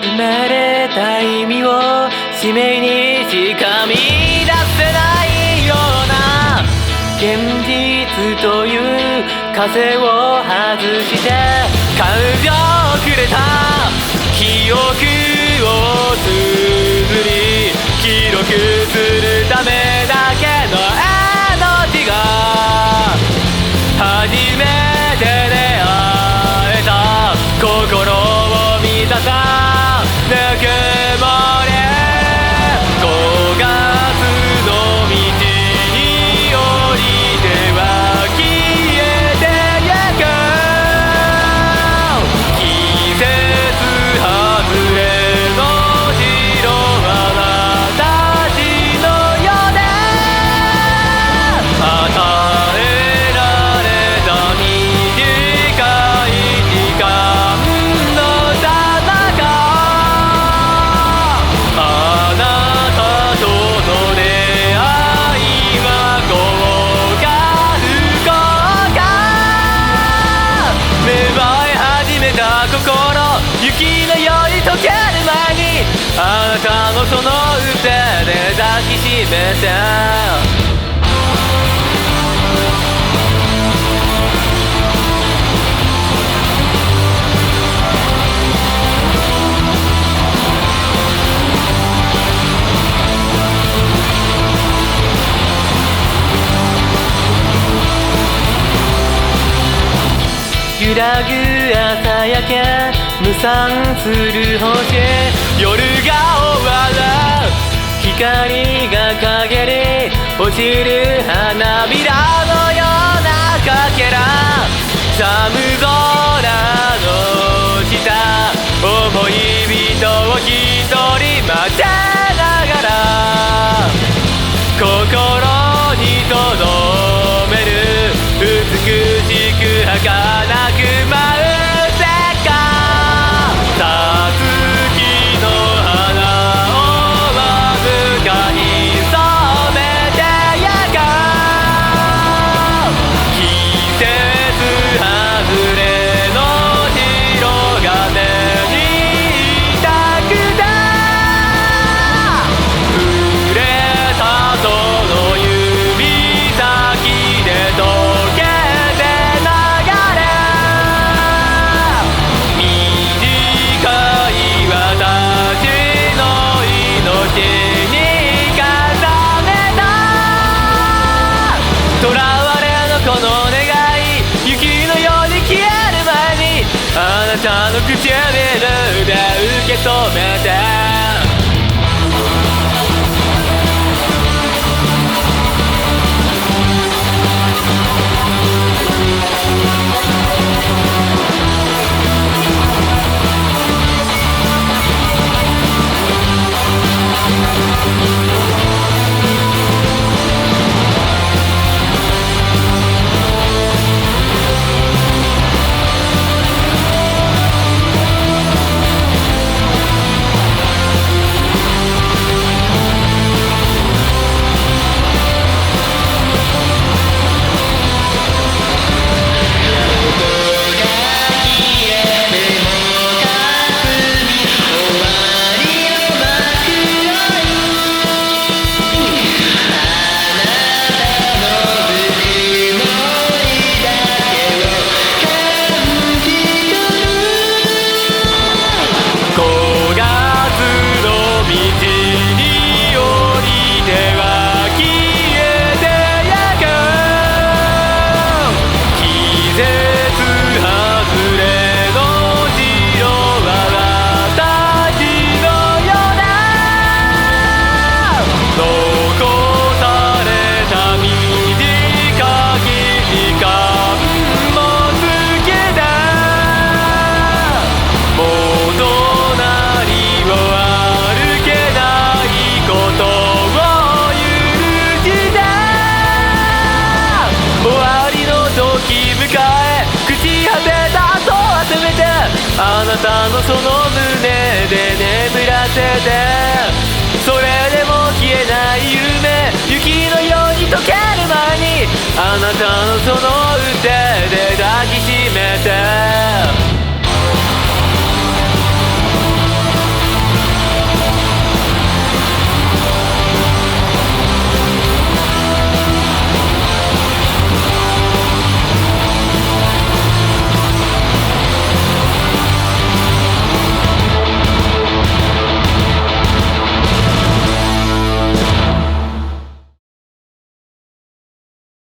生まれた意味を使命にしか見出せないような現実という風を外して感情をくれた記憶を綴り記録するためだけの命が初めて出会えた心を満たさぬくもり5月の道に降りては消えてゆく季節外れの白は私のようで与えられた短い時間のさなかあなたとの出会いは豪華不幸か芽生え始めた心雪のように溶ける前にあなたのその腕で抱きしめて揺らぐ朝焼け無散する星夜が終わる光が陰に落ちる花びらのようなかけら寒空の下思い人を一人待ちながら心に留める美しく儚く舞う世界さつきの花をわずかに染めてゆく季節外れの白が目に痛くて触れたその指先で溶けてあなたの唇で受け止めてあなたのその胸で眠らせてそれでも消えない夢雪のように溶ける前にあなたのその